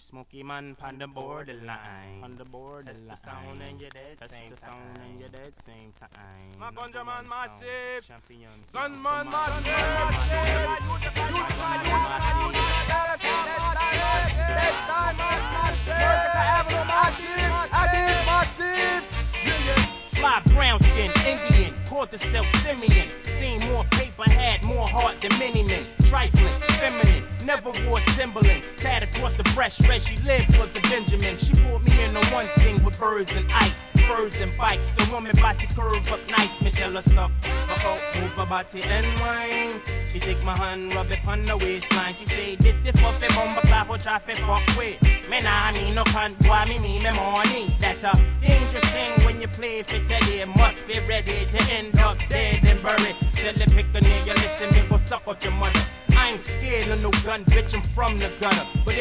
Smoky man pon the borderline. On the borderline. Test the sound and you're dead. Test the sound and you're dead same time. My ganja man massive. Champions. Gunman massive. Fly brown skin, Indian, called herself Simeon. Seen more paper, had more heart than many men. Trifling, feminine, never wore Timberlands. Tad across the breast, where she lived was the Benjamin. She brought me in on one thing with birds and ice, furs and bikes. The woman about to curve up nice, me tell her stop. Move her body and wine. She take my hand, rub it on the waistline. She say this is for the bomber clap or traffic fuck with. Me nah me no cunt, boy me me money. That's a dangerous thing when you play for telly. Must be ready to end up dead and buried. Tell the pick a nigga, listen me go suck up your mother. I ain't scared of no gun, bitch, I'm from the gutter. But